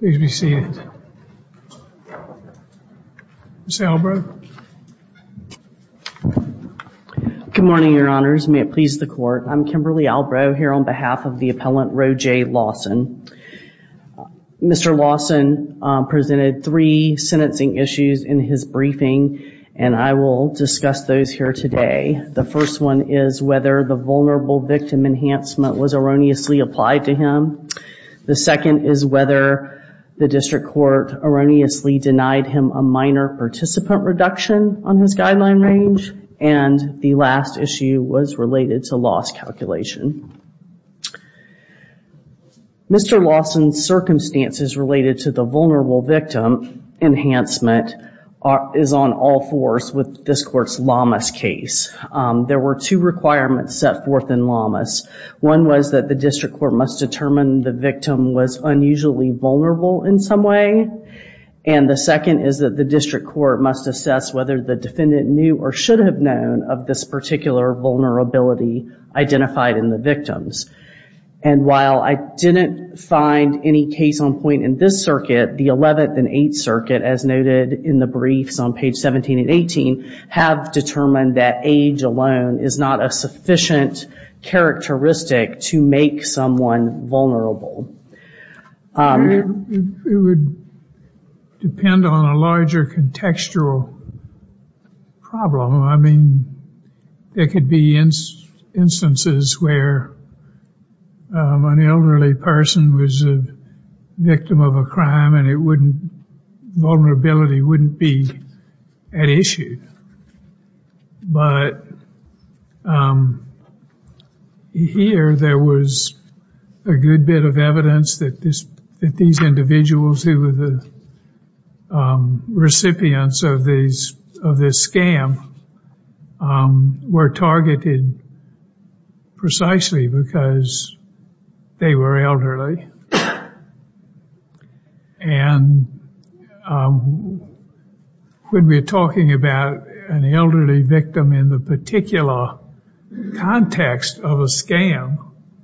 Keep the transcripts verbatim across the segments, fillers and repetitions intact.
Please be seated. Miz Albrow. Good morning, Your Honors. May it please the Court. I'm Kimberly Albrow here on behalf of the appellant Roe J. Lawson. Mister Lawson uh, presented three sentencing issues in his briefing, and I will discuss those here today. The first one is whether the vulnerable victim enhancement was erroneously applied to him. The second is whether the district court erroneously denied him a minor participant reduction on his guideline range. And the last issue was related to loss calculation. Mister Lawson's circumstances related to the vulnerable victim enhancement are, is on all fours with this court's Lamas case. Um, there were two requirements set forth in Lamas. One was that the district court must determine the victim was unusually vulnerable in some way. And the second is that the district court must assess whether the defendant knew or should have known of this particular vulnerability identified in the victims. And while I didn't find any case on point in this circuit, the eleventh and eighth Circuit, as noted in the briefs on page seventeen and eighteen, have determined that age alone is not a sufficient characteristic to make someone vulnerable. Um, it, it would depend on a larger contextual problem. I mean, there could be ins- instances where um, an elderly person was a victim of a crime and it wouldn't, vulnerability wouldn't be at issue. But um, here there was a good bit of evidence that this that these individuals who were the Um, recipients of these of this scam um, were targeted precisely because they were elderly, and um, when we're talking about an elderly victim in the particular context of a scam,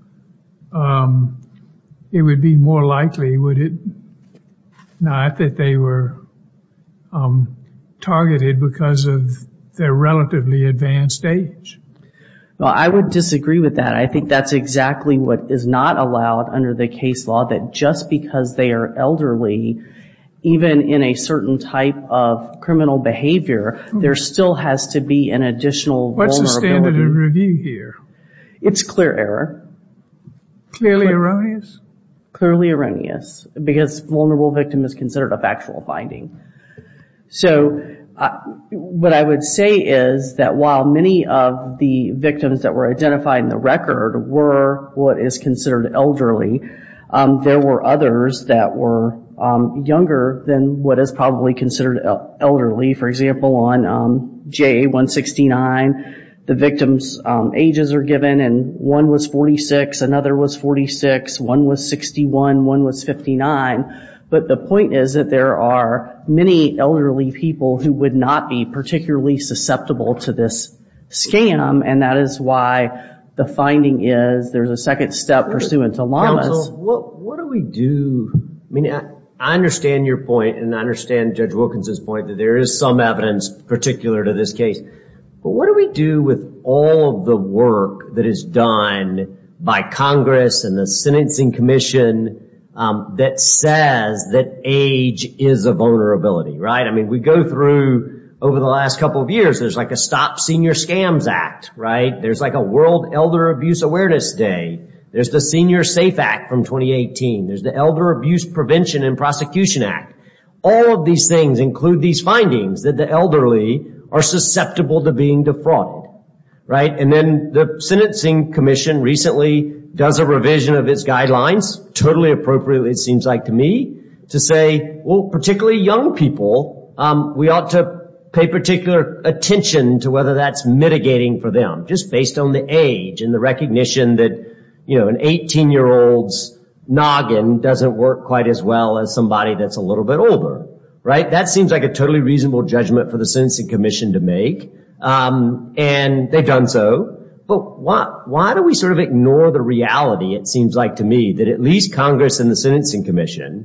um, it would be more likely, would it not, that they were um, targeted because of their relatively advanced age? Well, I would disagree with that. I think that's exactly what is not allowed under the case law, that just because they are elderly, even in a certain type of criminal behavior, mm-hmm. there still has to be an additional What's vulnerability. What's the standard of review here? It's clear error. Clearly Cle- erroneous? Clearly erroneous, because vulnerable victim is considered a factual finding. So uh, what I would say is that while many of the victims that were identified in the record were what is considered elderly, um, there were others that were um, younger than what is probably considered el- elderly. For example, on um, J A one sixty-nine, the victims' um, ages are given, and one was forty-six, another was forty-six, one was sixty-one, one was fifty-nine. But the point is that there are many elderly people who would not be particularly susceptible to this scam, and that is why the finding is there's a second step what pursuant to Lamas. Counsel, what, what do we do? I mean, I, I understand your point, and I understand Judge Wilkinson's point that there is some evidence particular to this case. But what do we do with all of the work that is done by Congress and the Sentencing Commission um, that says that age is a vulnerability, right? I mean, we go through, over the last couple of years, there's like a Stop Senior Scams Act, right? There's like a World Elder Abuse Awareness Day. There's the Senior Safe Act from twenty eighteen. There's the Elder Abuse Prevention and Prosecution Act. All of these things include these findings that the elderly are susceptible to being defrauded, right? And then the Sentencing Commission recently does a revision of its guidelines, totally appropriately, it seems like to me, to say, well, particularly young people, um, we ought to pay particular attention to whether that's mitigating for them, just based on the age and the recognition that, you know, an eighteen-year-old's noggin doesn't work quite as well as somebody that's a little bit older. Right? That seems like a totally reasonable judgment for the Sentencing Commission to make. Um, and they've done so. But why, why do we sort of ignore the reality, it seems like to me, that at least Congress and the Sentencing Commission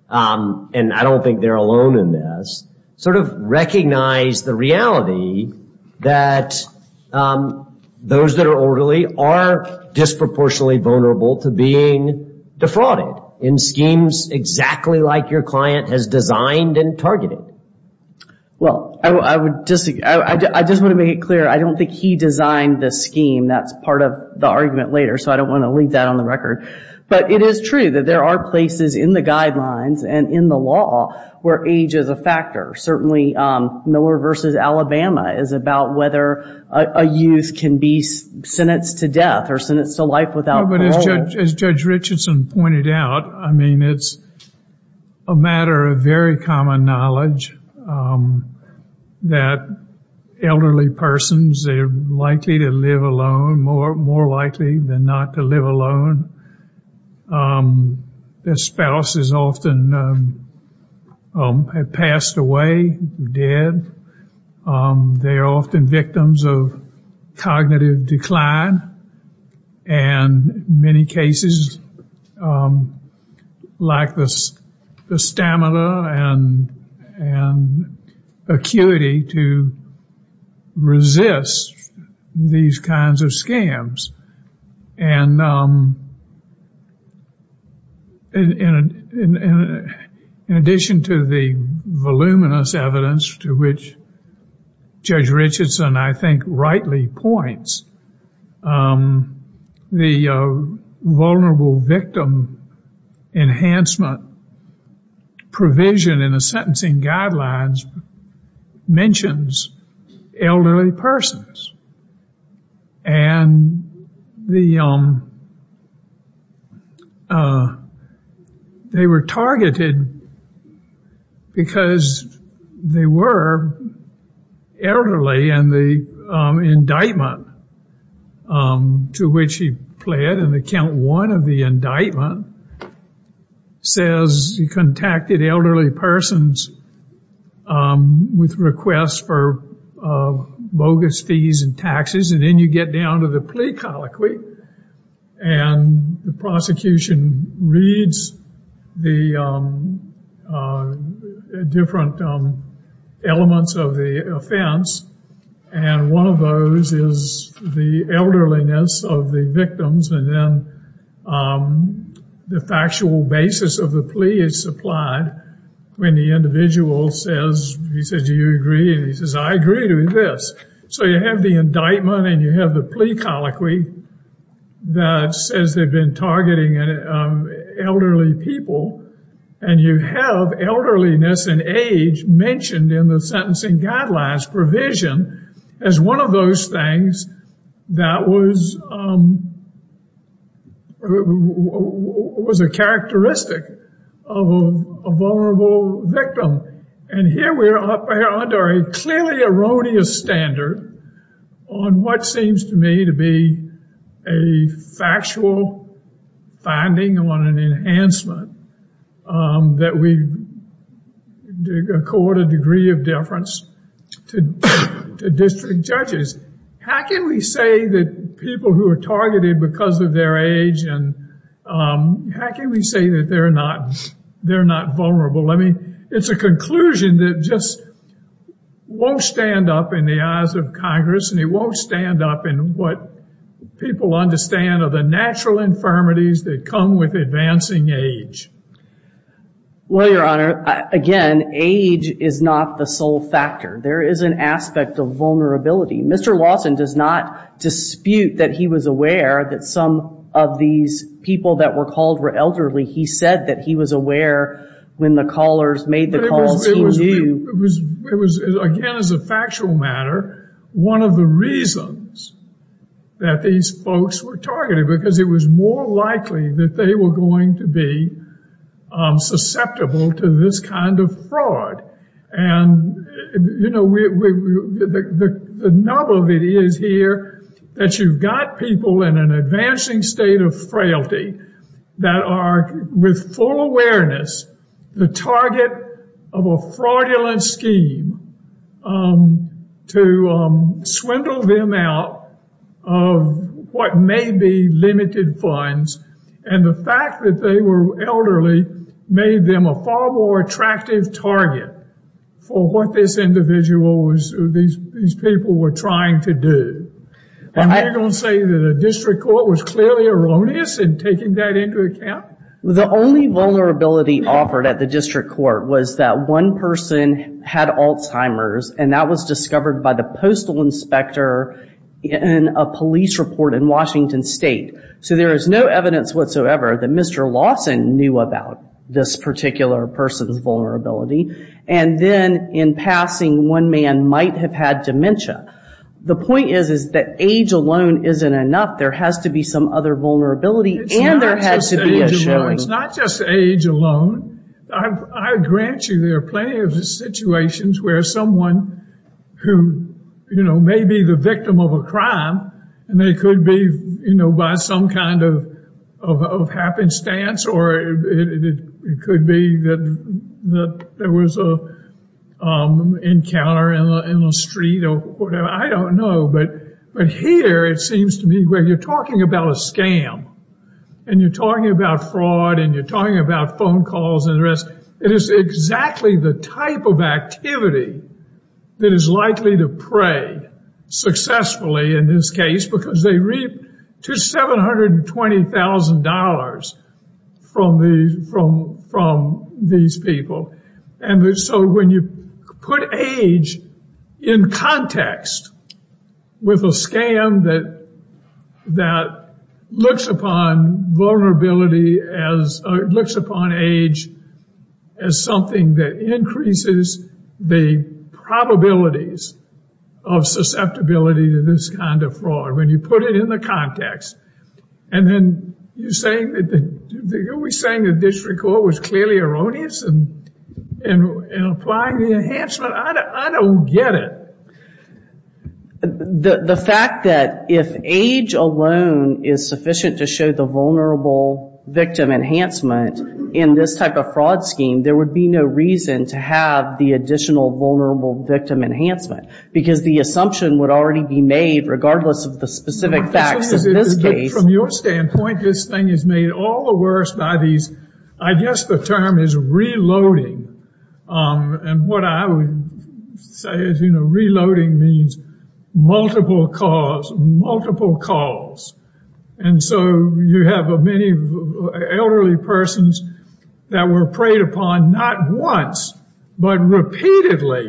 um, and I don't think they're alone in this, sort of recognize the reality that um, those that are orderly are disproportionately vulnerable to being defrauded in schemes exactly like your client has designed and targeted. Well, I, I would disagree. I, I, I just want to make it clear, I don't think he designed this scheme. That's part of the argument later, so I don't want to leave that on the record. But it is true that there are places in the guidelines and in the law where age is a factor. Certainly, um, Miller versus Alabama is about whether a, a youth can be sentenced to death or sentenced to life without no, but parole. as Judge, as Judge Richardson pointed out, I mean, it's a matter of very common knowledge um, that elderly persons, they're likely to live alone, more more likely than not to live alone. Um, their spouse is often um, um, have passed away, dead. Um, they are often victims of cognitive decline, and in many cases um, lack the the stamina and and acuity to resist these kinds of scams. And um, in, in, in, in addition to the voluminous evidence to which Judge Richardson, I think, rightly points, um, the uh, vulnerable victim enhancement provision in the sentencing guidelines mentions elderly persons. And the um uh they were targeted because they were elderly, and the um indictment um to which he pled, and the count one of the indictment says he contacted elderly persons um with requests for uh bogus fees and taxes. And then you get down to the plea colloquy, and the prosecution reads the um, uh, different um, elements of the offense, and one of those is the elderliness of the victims, and then um, the factual basis of the plea is supplied when the individual says, he says, do you agree? And he says, I agree to this. So you have the indictment and you have the plea colloquy that says they've been targeting um, elderly people, and you have elderliness and age mentioned in the sentencing guidelines provision as one of those things that was um, was a characteristic of a, a vulnerable victim. And here we're up here under a clearly erroneous standard on what seems to me to be a factual finding on an enhancement um, that we accord a degree of deference to, to district judges. How can we say that people who are targeted because of their age, and um, how can we say that they're not they're not vulnerable? I mean, it's a conclusion that just won't stand up in the eyes of Congress, and it won't stand up in what people understand are the natural infirmities that come with advancing age. Well, Your Honor, again, age is not the sole factor. There is an aspect of vulnerability. Mister Lawson does not dispute that he was aware that some of these people that were called were elderly. He said that he was aware when the callers made the calls, he knew. It was, it was, again, as a factual matter, one of the reasons that these folks were targeted, because it was more likely that they were going to be um, susceptible to this kind of fraud. And, you know, we, we, we, the, the, the nub of it is here that you've got people in an advancing state of frailty that are, with full awareness, the target of a fraudulent scheme um, to um, swindle them out of what may be limited funds. And the fact that they were elderly made them a far more attractive target for what this individual was, these, these people were trying to do. And you're going to say that a district court was clearly erroneous in taking that into account? The only vulnerability offered at the district court was that one person had Alzheimer's, and that was discovered by the postal inspector in a police report in Washington State. So there is no evidence whatsoever that Mister Lawson knew about this particular person's vulnerability. And then in passing, one man might have had dementia. The point is, is that age alone isn't enough. There has to be some other vulnerability, it's and there has to be a showing. It's not just age alone. I, I grant you there are plenty of situations where someone who, you know, may be the victim of a crime, and they could be, you know, by some kind of of, of happenstance, or it, it, it could be that that there was a Um, encounter in a, in a street or whatever. I don't know, but but here it seems to me where you're talking about a scam, and you're talking about fraud, and you're talking about phone calls and the rest. It is exactly the type of activity that is likely to prey successfully in this case, because they reap to seven hundred twenty thousand dollars from these from from these people, and so when you put age in context with a scam that that looks upon vulnerability as uh, looks upon age as something that increases the probabilities of susceptibility to this kind of fraud. When you put it in the context, and then you're saying that the, the are we saying the district court was clearly erroneous and In, in applying the enhancement? I don't, I don't get it. The, the fact that if age alone is sufficient to show the vulnerable victim enhancement in this type of fraud scheme, there would be no reason to have the additional vulnerable victim enhancement, because the assumption would already be made regardless of the specific But facts of it, this it, case. From your standpoint, this thing is made all the worse by these, I guess the term is reloading. Um, and what I would say is, you know, reloading means multiple calls, multiple calls. And so you have many elderly persons that were preyed upon not once, but repeatedly.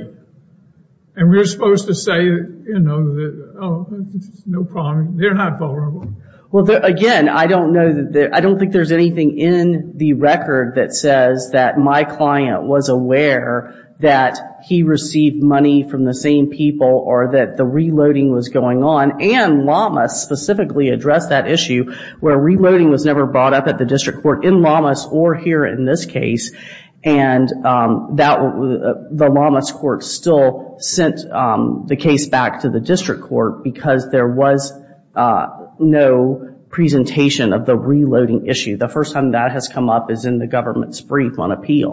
And we're supposed to say, you know, that, oh, no problem, they're not vulnerable. Well, there, again, I don't know that there, I don't think there's anything in the record that says that my client was aware that he received money from the same people, or that the reloading was going on. And Lamas specifically addressed that issue, where reloading was never brought up at the district court in Lamas or here in this case. And um, that uh, the Lamas court still sent um, the case back to the district court because there was uh, no presentation of the reloading issue. The first time that has come up is in the government's brief on appeal.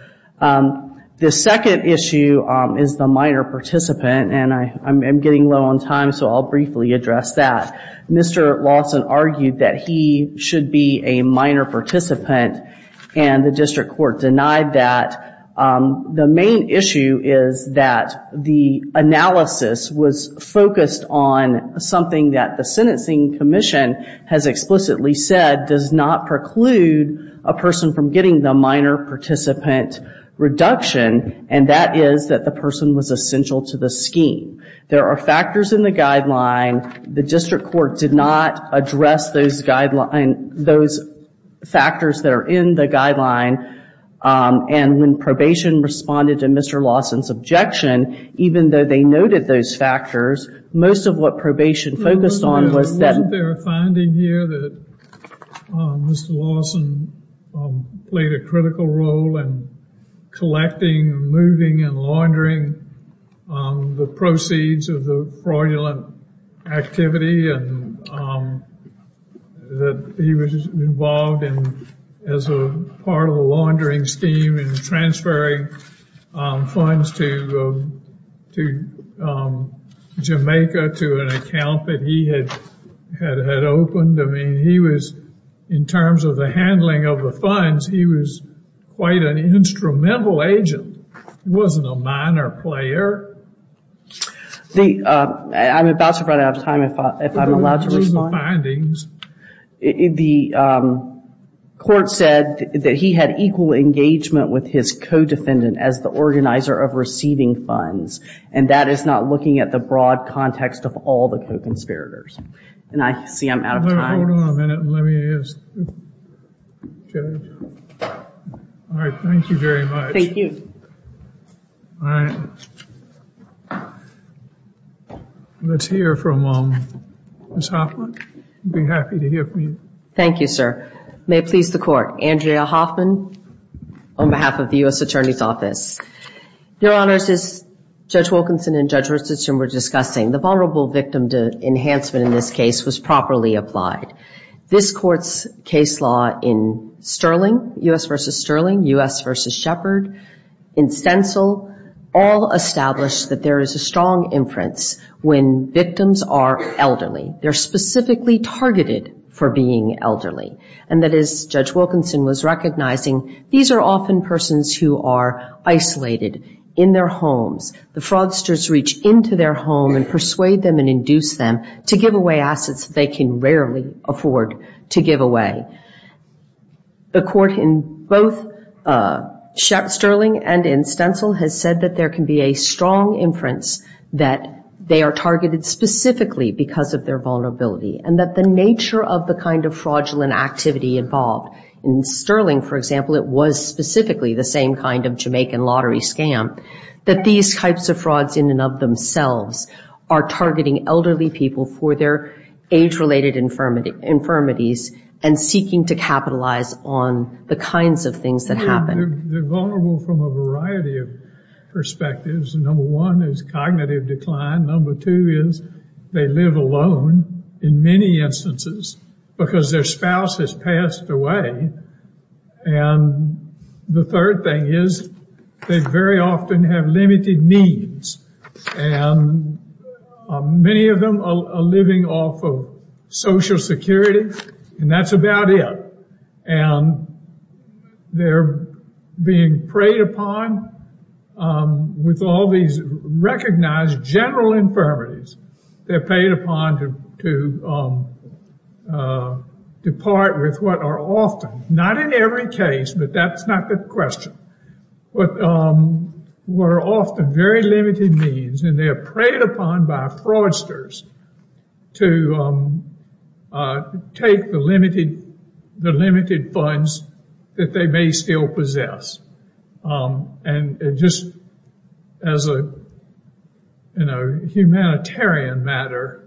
Um, the second issue um, is the minor participant, and I, I'm, I'm getting low on time, so I'll briefly address that. Mister Lawson argued that he should be a minor participant, and the district court denied that. Um, the main issue is that the analysis was focused on something that the Sentencing Commission has explicitly said does not preclude a person from getting the minor participant reduction, and that is that the person was essential to the scheme. There are factors in the guideline. The district court did not address those guideline, those factors that are in the guideline. Um, and when probation responded to Mister Lawson's objection, even though they noted those factors, most of what probation focused on was that... Wasn't there a finding here that um, Mister Lawson um, played a critical role in collecting, moving, and laundering um, the proceeds of the fraudulent activity, and um, that he was involved in as a part of the laundering scheme and transferring um, funds to um, to um, Jamaica to an account that he had had had opened. I mean, he was, in terms of the handling of the funds, he was quite an instrumental agent. He wasn't a minor player. The uh, I'm about to run out of time if, I, if I'm allowed to Those respond. are the findings. It, it, the um, court said that he had equal engagement with his co-defendant as the organizer of receiving funds, and that is not looking at the broad context of all the co-conspirators. And I see I'm out of Let, time. hold on a minute and let me ask the judge. All right, thank you very much. Thank you. All right. Let's hear from um, Miz Hoffman. I'd be happy to hear from you. Thank you, sir. May it please the court. Andrea Hoffman on behalf of the U S Attorney's Office. Your Honors, as Judge Wilkinson and Judge Richardson were discussing, the vulnerable victim to enhancement in this case was properly applied. This court's case law in Sterling, U S versus Sterling, U S versus Shepard, in Stencil, all established that there is a strong inference when victims are elderly. They're specifically targeted for being elderly. And that, as Judge Wilkinson was recognizing, these are often persons who are isolated in their homes. The fraudsters reach into their home and persuade them and induce them to give away assets that they can rarely afford to give away. The court in both uh, Sterling and in Stencil has said that there can be a strong inference that they are targeted specifically because of their vulnerability, and that the nature of the kind of fraudulent activity involved. In Sterling, for example, it was specifically the same kind of Jamaican lottery scam, that these types of frauds in and of themselves are targeting elderly people for their age-related infirmity, infirmities and seeking to capitalize on the kinds of things that happen. They're, they're vulnerable from a variety of perspectives. Number one is cognitive decline. Number two is they live alone in many instances because their spouse has passed away. And the third thing is they very often have limited means. And uh, many of them are, are living off of Social Security, and that's about it. And they're being preyed upon Um, with all these recognized general infirmities. They're paid upon to, to um, uh, depart with what are often, not in every case, but that's not the question, but um, what are often very limited means, and they're preyed upon by fraudsters to um, uh, take the limited, the limited funds that they may still possess. Um, and it just as a, you know, humanitarian matter,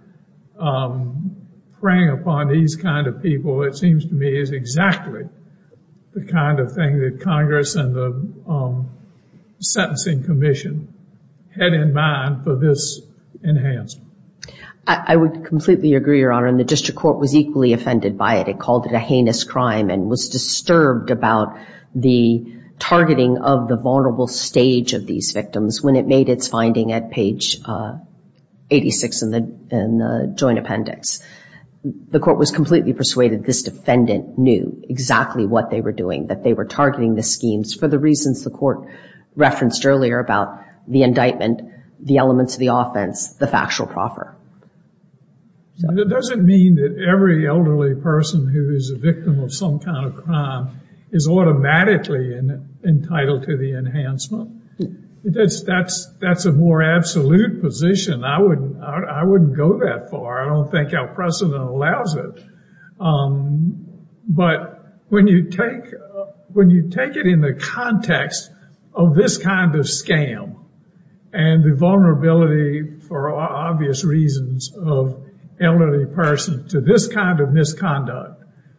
um, preying upon these kind of people, it seems to me, is exactly the kind of thing that Congress and the um, Sentencing Commission had in mind for this enhancement. I, I would completely agree, Your Honor, and the district court was equally offended by it. It called it a heinous crime and was disturbed about the targeting of the vulnerable stage of these victims when it made its finding at page uh, eighty-six in the, in the joint appendix. The court was completely persuaded this defendant knew exactly what they were doing, that they were targeting the schemes for the reasons the court referenced earlier about the indictment, the elements of the offense, the factual proffer. So. It doesn't mean that every elderly person who is a victim of some kind of crime is automatically in, entitled to the enhancement. That's that's that's a more absolute position. I wouldn't I, I wouldn't go that far. I don't think our precedent allows it. Um, but when you take uh, when you take it in the context of this kind of scam and the vulnerability, for obvious reasons, of elderly persons to this kind of misconduct,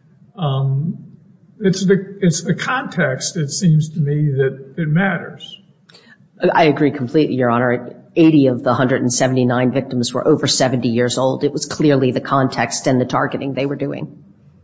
um, It's the it's the context, it seems to me, that it matters. I agree completely, Your Honor. eighty of the one hundred seventy-nine victims were over seventy years old. It was clearly the context and the targeting they were doing.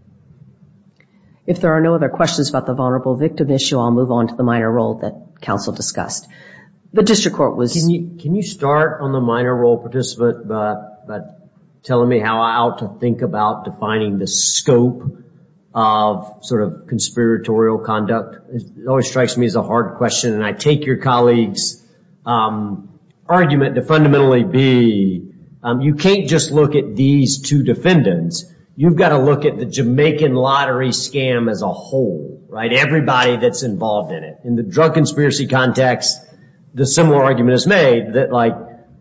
If there are no other questions about the vulnerable victim issue, I'll move on to the minor role that counsel discussed. The district court was... Can you, can you start on the minor role participant by, by telling me how I ought to think about defining the scope of sort of conspiratorial conduct? It always strikes me as a hard question, and I take your colleague's um, argument to fundamentally be um, you can't just look at these two defendants. You've got to look at the Jamaican lottery scam as a whole, right? Everybody that's involved in it. In the drug conspiracy context, the similar argument is made that, like,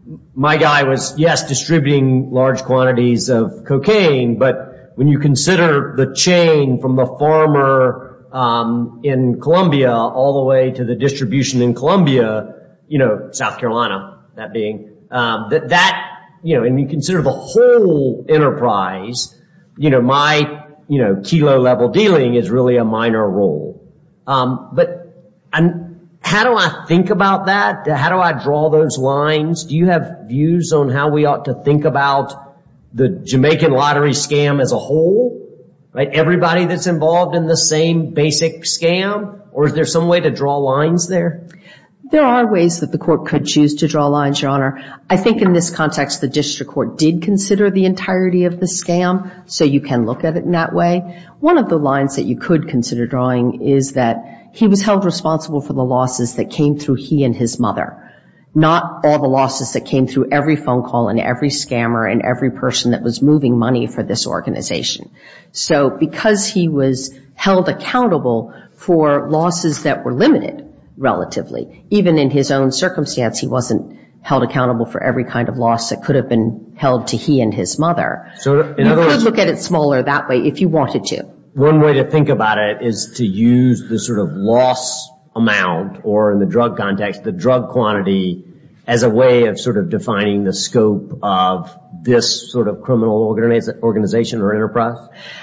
my guy was, yes, distributing large quantities of cocaine, but when you consider the chain from the farmer um, in Colombia all the way to the distribution in Colombia, you know, South Carolina, that being, um, that, that, you know, and you consider the whole enterprise, you know, my, you know, kilo level dealing is really a minor role. Um, but I'm, how do I think about that? How do I draw those lines? Do you have views on how we ought to think about the Jamaican lottery scam as a whole? Right? Everybody that's involved in the same basic scam? Or is there some way to draw lines there? There are ways that the court could choose to draw lines, Your Honor. I think in this context, the district court did consider the entirety of the scam, so you can look at it in that way. One of the lines that you could consider drawing is that he was held responsible for the losses that came through he and his mother, not all the losses that came through every phone call and every scammer and every person that was moving money for this organization. So because he was held accountable for losses that were limited, relatively. Even in his own circumstance, he wasn't held accountable for every kind of loss that could have been held to he and his mother. So in you other could words, look at it smaller that way if you wanted to. One way to think about it is to use the sort of loss amount, or in the drug context, the drug quantity, as a way of sort of defining the scope of this sort of criminal organiz- organization or enterprise?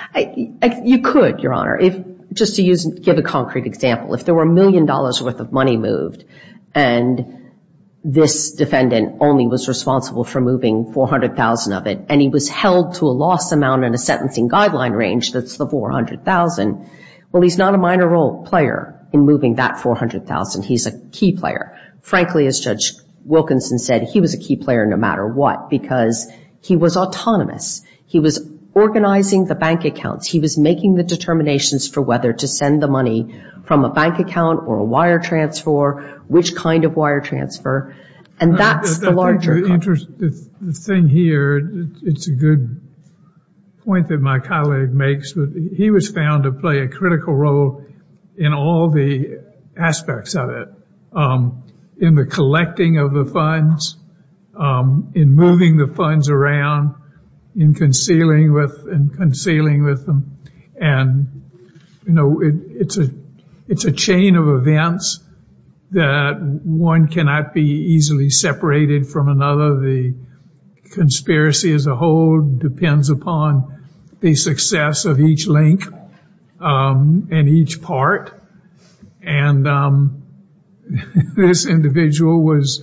I, I, you could, Your Honor. If Just to use, give a concrete example, if there were a million dollars worth of money moved and this defendant only was responsible for moving four hundred thousand of it, and he was held to a loss amount in a sentencing guideline range that's the four hundred thousand, well, he's not a minor role player in moving that four hundred thousand. He's a key player. Frankly, as Judge Wilkinson said, he was a key player no matter what, because he was autonomous. He was organizing the bank accounts. He was making the determinations for whether to send the money from a bank account or a wire transfer, which kind of wire transfer, and that's the larger. The, interest, the, the thing here, it's a good point that my colleague makes. But he was found to play a critical role in all the aspects of it, um, in the collecting of the funds, um, in moving the funds around, in concealing with and concealing with them, and you know it, it's a it's a chain of events that one cannot be easily separated from another. The conspiracy as a whole depends upon the success of each link um, and each part, and um, this individual was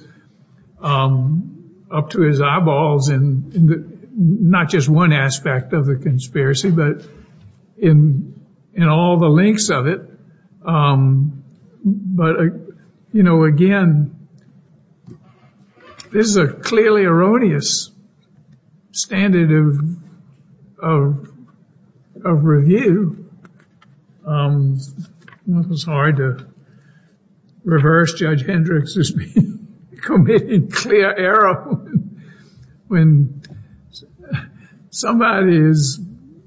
um, up to his eyeballs in, in the. Not just one aspect of the conspiracy, but in in all the links of it. Um, but, uh, you know, again, this is a clearly erroneous standard of of, of review. Um, it was hard to reverse Judge Hendricks as being committing clear error when, when somebody is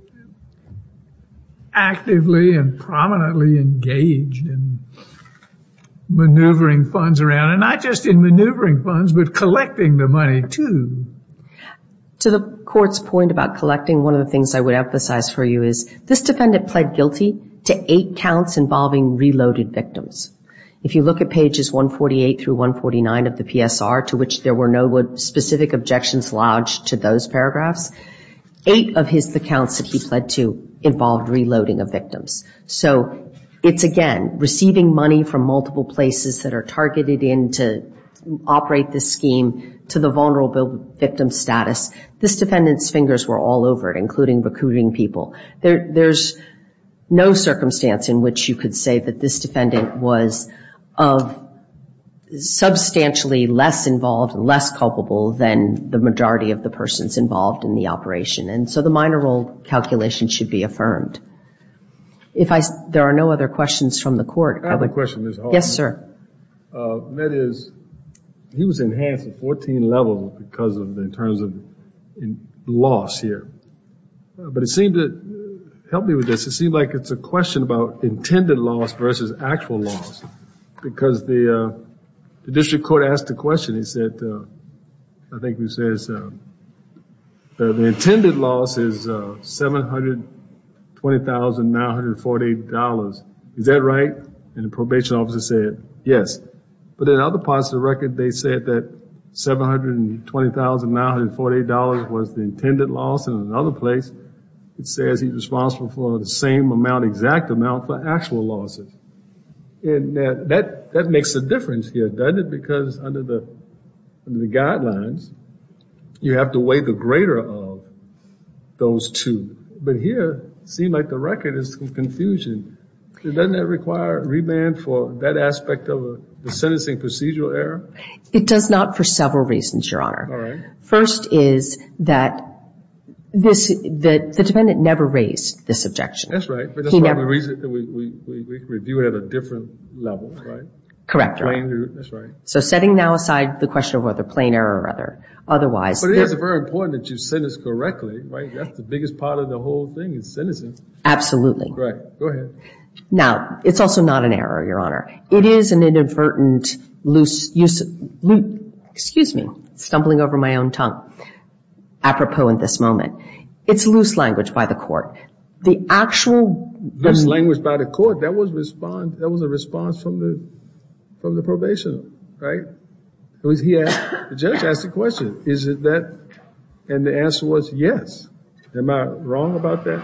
actively and prominently engaged in maneuvering funds around, and not just in maneuvering funds, but collecting the money too. To the court's point about collecting, one of the things I would emphasize for you is this defendant pled guilty to eight counts involving reloaded victims. If you look at pages one forty-eight through one forty-nine of the P S R, to which there were no specific objections lodged to those paragraphs, eight of his the counts that he pled to involved reloading of victims. So it's, again, receiving money from multiple places that are targeted in to operate this scheme to the vulnerable victim status. This defendant's fingers were all over it, including recruiting people. There, there's no circumstance in which you could say that this defendant was of substantially less involved and less culpable than the majority of the persons involved in the operation. And so the minor role calculation should be affirmed. If I, there are no other questions from the court, I I have would. a question, Miz Hall. Yes, sir. Uh, that is, he was enhanced at fourteen levels because of, in terms of in loss here. Uh, but it seemed to, help me with this, it seemed like it's a question about intended loss versus actual loss. Because the, uh, the district court asked the question, he said, uh, I think it says, uh, the, the intended loss is uh, seven hundred twenty thousand nine hundred forty-eight dollars. Is that right? And the probation officer said, yes. But in other parts of the record, they said that seven hundred twenty thousand nine hundred forty-eight dollars was the intended loss. And in another place, it says he's responsible for the same amount, exact amount for actual losses. And that, that, that makes a difference here, doesn't it? Because under the, under the guidelines, you have to weigh the greater of those two. But here, it seems like the record is some confusion. Doesn't that require remand for that aspect of a, the sentencing procedural error? It does not for several reasons, Your Honor. All right. First is that this, the, the defendant never raised this objection. That's right. But that's He why never, we, reason, we, we, we, we review it at a different level, right? Correct, Your Honor. Plain, that's right. So setting now aside the question of whether plain error or other, otherwise. But it is very important that you sentence correctly, right? That's the biggest part of the whole thing is sentencing. Absolutely. Right. Go ahead. Now, it's also not an error, Your Honor. It is an inadvertent loose use, loose, excuse me, stumbling over my own tongue, apropos in this moment. It's loose language by the court. The actual loose the, language by the court. That was response. That was a response from the from the probation, right? It was he asked the judge asked the question. Is it that? And the answer was yes. Am I wrong about that?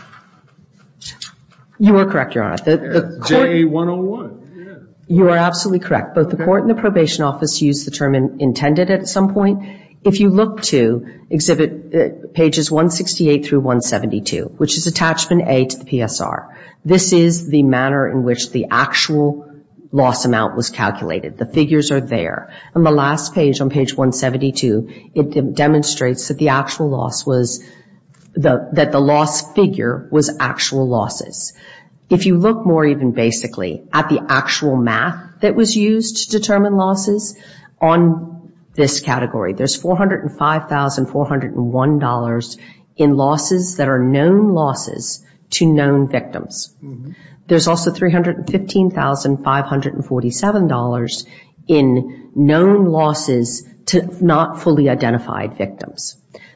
You are correct, Your Honor. The, the J A one oh one. Yeah. You are absolutely correct. Both okay. the court and the probation office used the term in, intended at some point. If you look to exhibit uh, pages one sixty-eight through one seventy-two, which is attachment A to the P S R, this is the manner in which the actual loss amount was calculated. The figures are there. On the last page, on page one seventy-two, it de- demonstrates that the actual loss was the, that the loss figure was actual losses. If you look more even basically at the actual math that was used to determine losses on this category, there's four hundred five thousand four hundred one dollars in losses that are known losses to known victims. Mm-hmm. There's also three hundred fifteen thousand five hundred forty-seven dollars in known losses to not fully identified victims.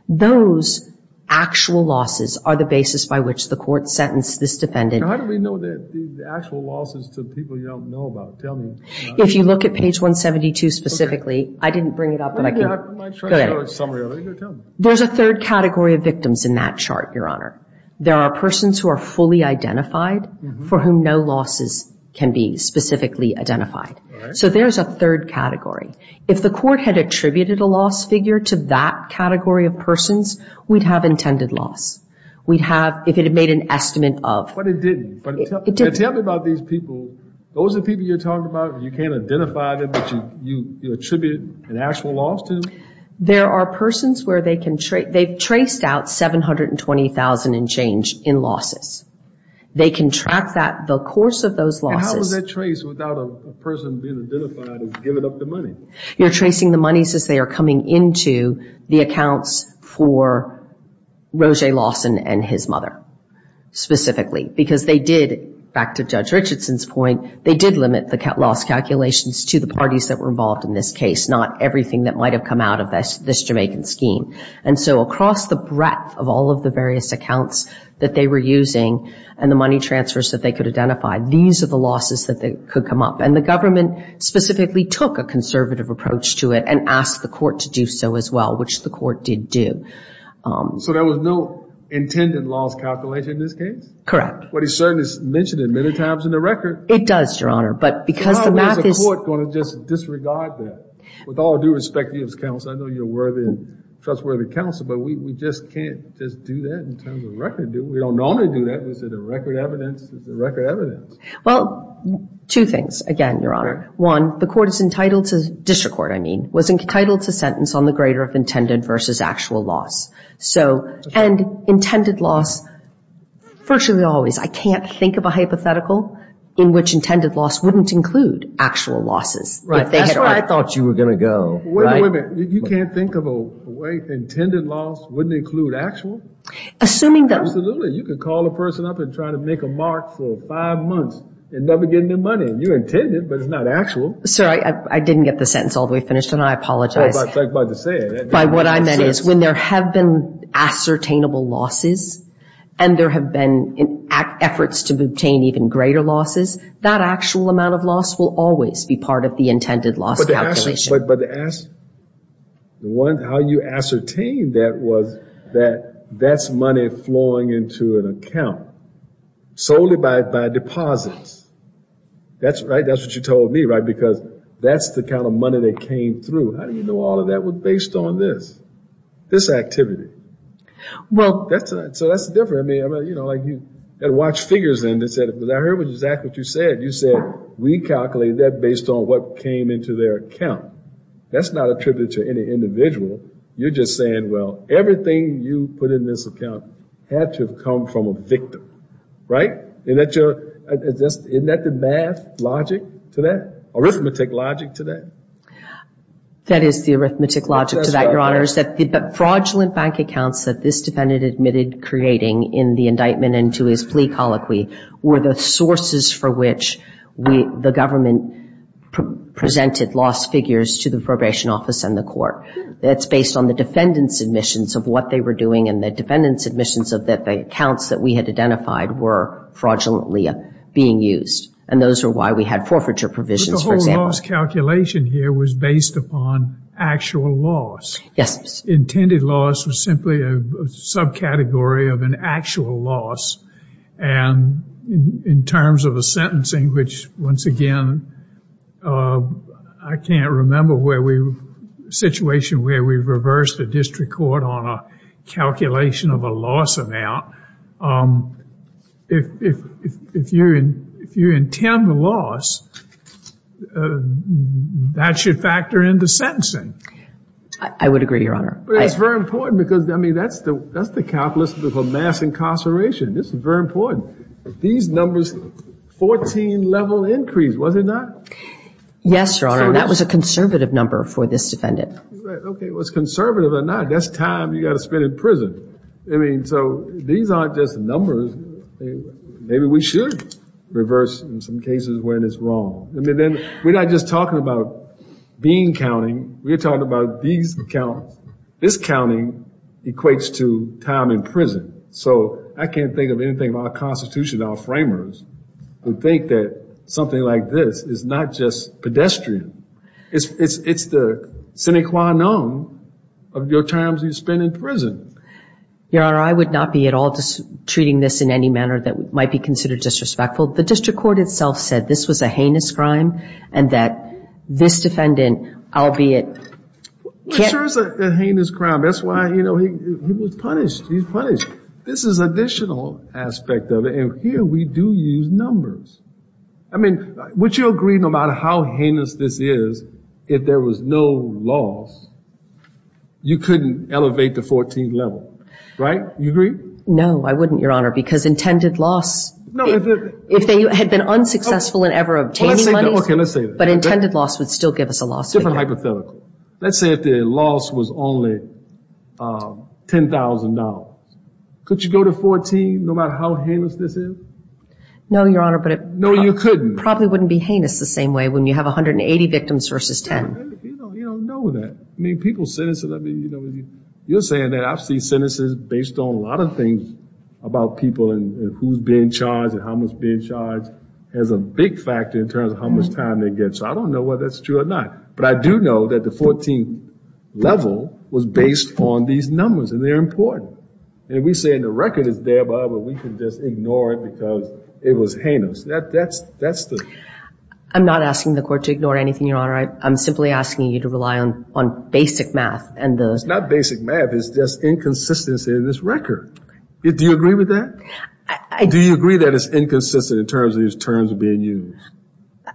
Those actual losses are the basis by which the court sentenced this defendant. Now, how do we know that the actual losses to people you don't know about? Tell me. If you look at page one seventy-two specifically, okay. I didn't bring it up, but I can. Yeah, I might try to show a summary of it. You go tell me. There's a third category of victims in that chart, Your Honor. There are persons who are fully identified mm-hmm. for whom no losses can be specifically identified. Right. So there's a third category. If the court had attributed a loss figure to that category of persons, we'd have intended loss. We'd have, if it had made an estimate of. But it didn't. But it, tell, it didn't. Tell me about these people. Those are the people you're talking about. You can't identify them, but you, you, you attribute an actual loss to them? There are persons where they can tra- they've traced out seven hundred twenty thousand and change in losses. They can track that, the course of those losses. And how was that traced without a, a person being identified as giving up the money? You're tracing the monies as they are coming into the accounts for Roger Lawson and his mother, specifically, because they did, back to Judge Richardson's point, they did limit the cal- loss calculations to the parties that were involved in this case, not everything that might have come out of this, this Jamaican scheme. And so across the breadth of all of the various accounts that they were using and the money transfers that they could identify, these are the losses that they could come up. And the government specifically took a conservative approach to it and asked the court to do so as well, which the court did do. Um, so there was no intended loss calculation in this case? Correct. What he certainly mentioned it many times in the record. It does, Your Honor, but because so the math is... How is the court going to just disregard that? With all due respect to you as counsel, I know you're worthy and trustworthy counsel, but we, we just can't just do that in terms of record. Do we don't normally do that. We said the record evidence is the record evidence. Well, two things, again, Your Honor. Okay. One, the court is entitled to, district court, I mean, was entitled to sentence on the greater of intended versus actual loss. So, and intended loss Virtually always. I can't think of a hypothetical in which intended loss wouldn't include actual losses. Right. If they That's had where already- I thought you were going to go. Wait, right? wait a minute. You, you can't think of a, a way intended loss wouldn't include actual? Assuming that... Absolutely. You could call a person up and try to make a mark for five months and never get any money. You intended, but it's not actual. Sir, I, I, I didn't get the sentence all the way finished, and I apologize. Oh, about, about to say it. That- By that what I makes meant sense. is when there have been ascertainable losses and there have been in ac- efforts to obtain even greater losses, that actual amount of loss will always be part of the intended loss But the calculation. ascer- but but the as the one how you ascertained that was that that's money flowing into an account solely by by deposits. That's right. That's what you told me, right? Because that's the kind of money that came through. How do you know all of that was based on this this activity? Well, That's a, so that's different. I mean, I mean, you know, like you got to watch figures and they said, because I heard what exactly what you said. You said we calculated that based on what came into their account. That's not attributed to any individual. You're just saying, well, everything you put in this account had to have come from a victim, right? Isn't that your, isn't that the math logic to that? Arithmetic logic to that? that is the arithmetic logic That's to that, right. Your Honors, that the fraudulent bank accounts that this defendant admitted creating in the indictment and to his plea colloquy were the sources for which we, the government pr- presented lost figures to the probation office and the court. That's based on the defendant's admissions of what they were doing and the defendant's admissions of that the accounts that we had identified were fraudulently being used. And those are why we had forfeiture provisions, for But the whole example. loss calculation here was based upon actual loss. Yes. Intended loss was simply a, a subcategory of an actual loss. And in, in terms of a sentencing, which once again, uh, I can't remember where we, situation where we reversed the district court on a calculation of a loss amount. Um, if, if, if, if you in, If you intend the loss, uh, that should factor into sentencing. I, I would agree, Your Honor. But it's I, very important because, I mean, that's the that's the calculus for mass incarceration. This is very important. These numbers, fourteen level increase, was it not? yes, Your Honor. So and that this- was a conservative number for this defendant. Right, okay, well, it's conservative or not, that's time you got to spend in prison. I mean, so these aren't just numbers. Maybe we should reverse in some cases when it's wrong. I mean, then we're not just talking about bean counting. We're talking about these counts. This counting equates to time in prison. So I can't think of anything of our Constitution, our framers would think that something like this is not just pedestrian. It's it's it's the sine qua non of your times you spend in prison. Your Honor, I would not be at all dis- treating this in any manner that might be considered disrespectful. The district court itself said this was a heinous crime and that this defendant, albeit... Well, it sure is a, a heinous crime. That's why, you know, he he was punished. He's punished. This is additional aspect of it. And here we do use numbers. I mean, would you agree no matter how heinous this is, if there was no loss, you couldn't elevate the fourteenth level? Right? You agree? No, I wouldn't, Your Honor, because intended loss... No, if, it, If they had been unsuccessful in ever obtaining let's say that- money... okay, let's say that. But intended loss would still give us a loss different figure. hypothetical. Let's say if the loss was only uh, ten thousand dollars. Could you go to fourteen no matter how heinous this is? No, Your Honor, but it No, you couldn't. probably wouldn't be heinous the same way when you have one hundred eighty victims versus ten. You don't, you don't know that. I mean, people sentence, I mean, you know, you, you're saying that I've seen sentences based on a lot of things about people and, and who's being charged and how much being charged has a big factor in terms of how much time they get. So I don't know whether that's true or not. But I do know that the fourteenth level was based on these numbers, and they're important. And we say in the record it's there, but we can just ignore it because it was heinous. That that's that's the. I'm not asking the court to ignore anything, Your Honor. I, I'm simply asking you to rely on, on basic math and the... It's not basic math. It's just inconsistency in this record. Do you agree with that? I, I, Do you agree that it's inconsistent in terms of these terms being used?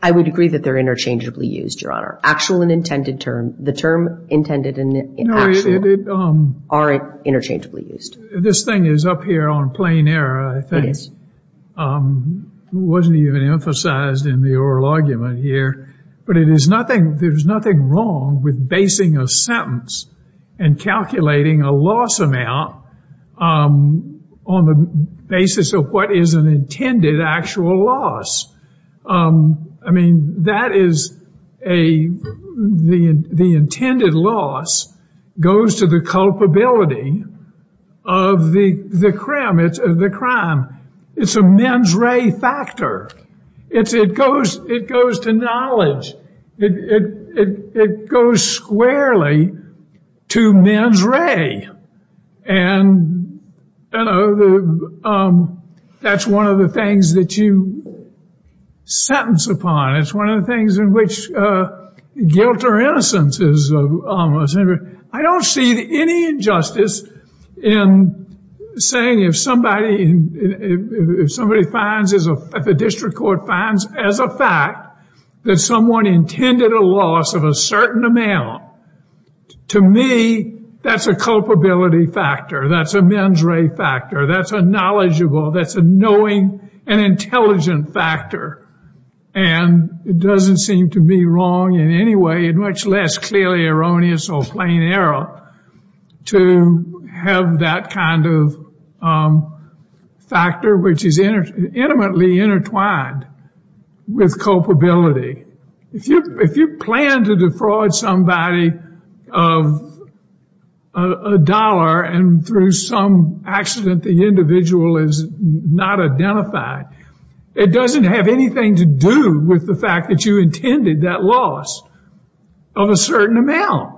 I would agree that they're interchangeably used, Your Honor. Actual and intended term, the term intended and No, actual it, it, it, um, are interchangeably used. this thing is up here on plain error, I think. It is. Um, it wasn't even emphasized in the oral argument here, but it is nothing, there's nothing wrong with basing a sentence and calculating a loss amount um, on the basis of what is an intended actual loss. Um, I mean, that is a, the, the intended loss goes to the culpability of the, the crime. It's uh, the crime. It's a mens rea factor. It's, it goes, it goes to knowledge. It, it, it, it goes squarely to mens rea. And, you know, the, um, that's one of the things that you sentence upon. It's one of the things in which uh, guilt or innocence is uh, almost. I don't see any injustice in saying if somebody if, if somebody finds as a if a district court finds as a fact that someone intended a loss of a certain amount, to me that's a culpability factor. That's a mens rea factor. That's a knowledgeable. That's a knowing and intelligent factor. And it doesn't seem to me wrong in any way, and much less clearly erroneous or plain error, to have that kind of um, factor which is inter- intimately intertwined with culpability. If you if you plan to defraud somebody of a, a dollar and through some accident the individual is not identified, it doesn't have anything to do with the fact that you intended that loss of a certain amount.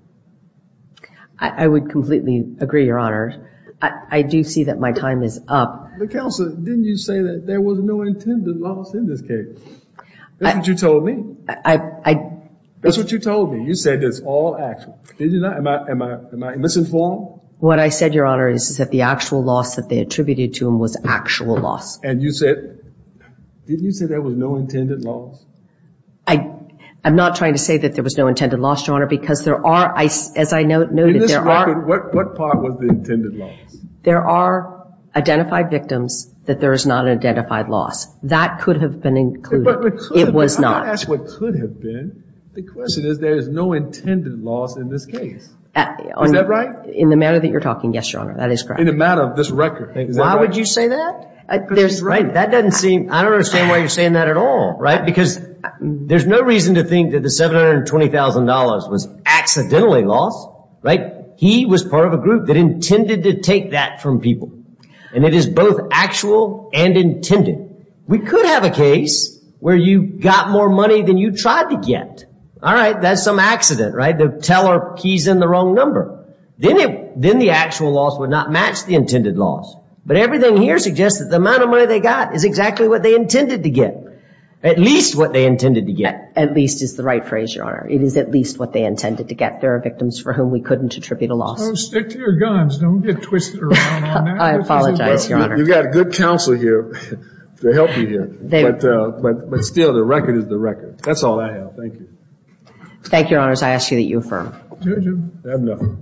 I, I would completely agree, Your Honor. I, I do see that my time is up. The counsel, didn't you say that there was no intended loss in this case? That's I, what you told me. I, I, That's what you told me. You said it's all actual. Did you not? Am I, am I, am I misinformed? What I said, Your Honor, is, is that the actual loss that they attributed to him was actual loss. And you said, didn't you say there was no intended loss? I, I'm not trying to say that there was no intended loss, Your Honor, because there are, I, as I note, noted, in this there record, are. What, what part was the intended loss? There are identified victims that there is not an identified loss. That could have been included. But it, could it have was been. not. I'm not asking what could have been. The question is, there is no intended loss in this case. Uh, on, is that right? In the manner that you're talking, yes, Your Honor, that is correct. In the matter of this record. Is why that right? would you say that? Uh, there's right. That doesn't seem, I don't understand why you're saying that at all, right? Because there's no reason to think that the seven hundred twenty thousand dollars was accidentally lost, right? He was part of a group that intended to take that from people. And it is both actual and intended. We could have a case where you got more money than you tried to get. All right, that's some accident, right? The teller keys in the wrong number. Then it, then the actual loss would not match the intended loss. But everything here suggests that the amount of money they got is exactly what they intended to get. At least what they intended to get. At least is the right phrase, Your Honor. It is at least what they intended to get. There are victims for whom we couldn't attribute a loss. So stick to your guns. Don't get twisted around on that. I apologize, Your Honor. You've got a good counsel here to help you here. They, but, uh, but, but still, the record is the record. That's all I have. Thank you. Thank you, Your Honors. I ask you that you affirm. Judge, I have nothing.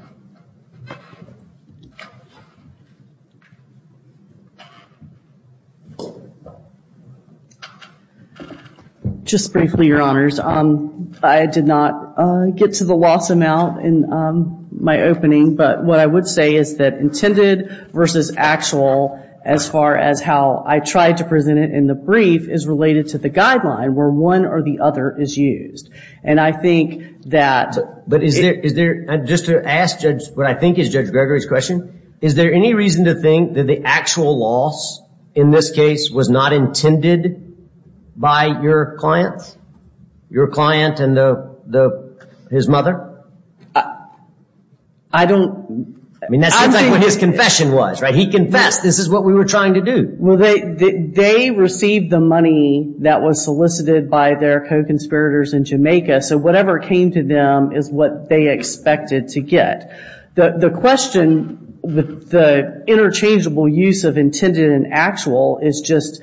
Just briefly, Your Honors, um, I did not uh, get to the loss amount in um, my opening, but what I would say is that intended versus actual, as far as how I tried to present it in the brief, is related to the guideline where one or the other is used. And I think that... But, but is it, there, is there, just to ask Judge, what I think is Judge Gregory's question, is there any reason to think that the actual loss in this case was not intended by your clients, your client and the, the, his mother? I, I don't, I mean, that seems like what his confession was, right? He confessed, this is what we were trying to do. Well, they, they, they received the money that was solicited by their co-conspirators in Jamaica, so whatever came to them is what they expected to get. The, the question with the interchangeable use of intended and actual is just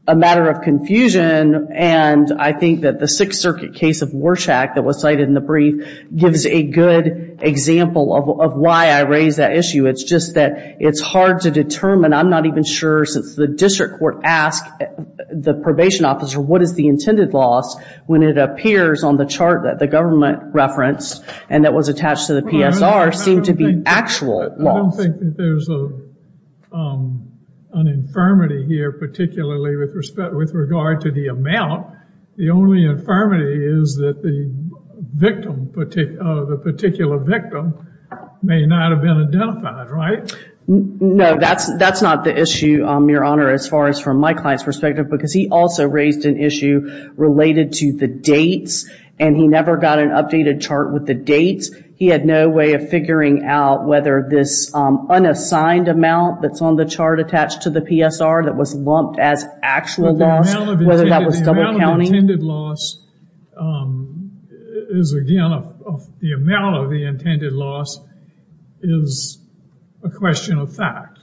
a matter of confusion, and I think that the Sixth Circuit case of Warshak that was cited in the brief gives a good example of, of why I raised that issue. It's just that it's hard to determine. I'm not even sure, since the district court asked the probation officer what is the intended loss when it appears on the chart that the government referenced and that was attached to the P S R seemed to be actual loss. I don't think that there's a um, an infirmity here, particularly with respect with regard to the amount. The only infirmity is that the victim, partic- uh, the particular victim, may not have been identified, right? No, that's that's not the issue, um, Your Honor, as far as from my client's perspective, because he also raised an issue related to the dates, and he never got an updated chart with the dates. He had no way of figuring out whether this um, unassigned amount that's on the chart attached to the P S R that was lumped as actual loss, whether that was double counting. The amount of intended loss um, is, again, a, a, the amount of the intended loss is a question of fact.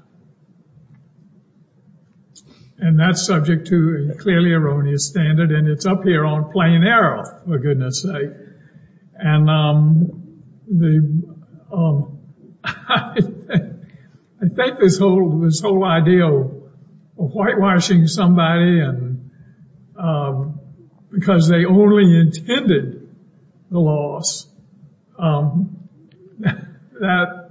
And that's subject to a clearly erroneous standard, and it's up here on plain error, for goodness sake. And um, the um, I think this whole this whole idea of, of whitewashing somebody and um, because they only intended the loss, um, that.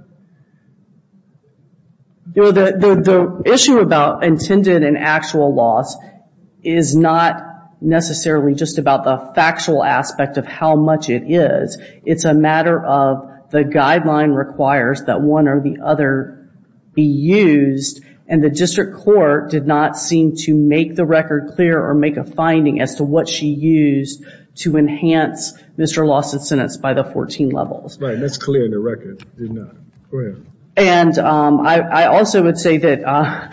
You know, the, the, the issue about intended and actual loss is not necessarily just about the factual aspect of how much it is. It's a matter of the guideline requires that one or the other be used, and the district court did not seem to make the record clear or make a finding as to what she used to enhance Mister Lawson's sentence by the fourteen levels. Right, that's clear in the record. Did not. Go ahead. And um, I, I also would say that uh,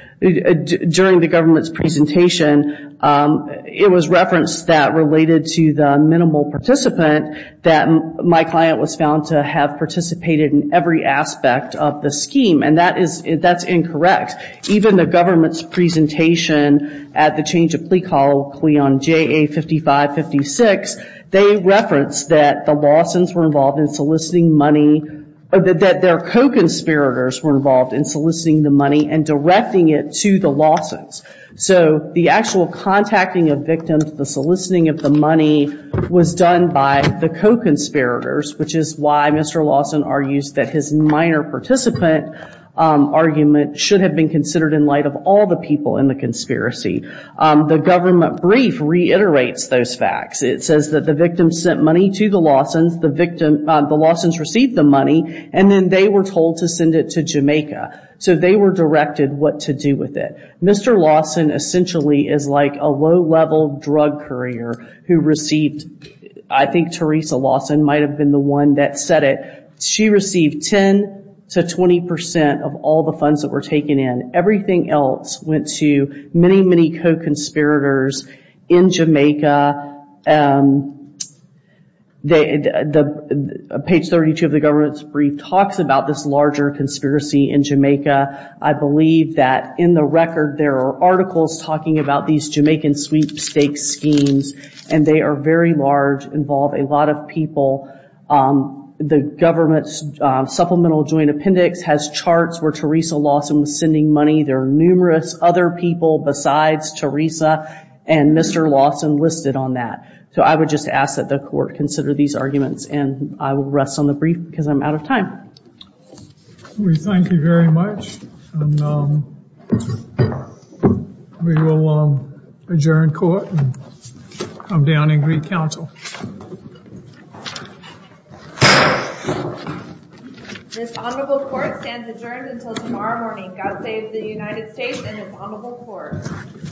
d- during the government's presentation, um, it was referenced that related to the minimal participant that m- my client was found to have participated in every aspect of the scheme, and that is that's incorrect. Even the government's presentation at the change of plea colloquy on J A fifty-five fifty-six, they referenced that the Lawsons were involved in soliciting money. That their co-conspirators were involved in soliciting the money and directing it to the Lawsons. So the actual contacting of victims, the soliciting of the money was done by the co-conspirators, which is why Mister Lawson argues that his minor participant Um, argument should have been considered in light of all the people in the conspiracy. Um, the government brief reiterates those facts. It says that the victim sent money to the Lawsons, the victim, uh, the Lawsons received the money, and then they were told to send it to Jamaica. So they were directed what to do with it. Mister Lawson essentially is like a low-level drug courier who received, I think Teresa Lawson might have been the one that said it. She received ten to twenty percent of all the funds that were taken in. Everything else went to many, many co-conspirators in Jamaica. Um, they, the, the page thirty-two of the government's brief talks about this larger conspiracy in Jamaica. I believe that in the record there are articles talking about these Jamaican sweepstakes schemes, and they are very large, involve a lot of people. Um, The government's uh, supplemental joint appendix has charts where Teresa Lawson was sending money. There are numerous other people besides Teresa and Mister Lawson listed on that. So I would just ask that the court consider these arguments, and I will rest on the brief because I'm out of time. We thank you very much, and um, we will um, adjourn court and come down and greet counsel. This honorable court stands adjourned until tomorrow morning. God save the United States and its honorable court.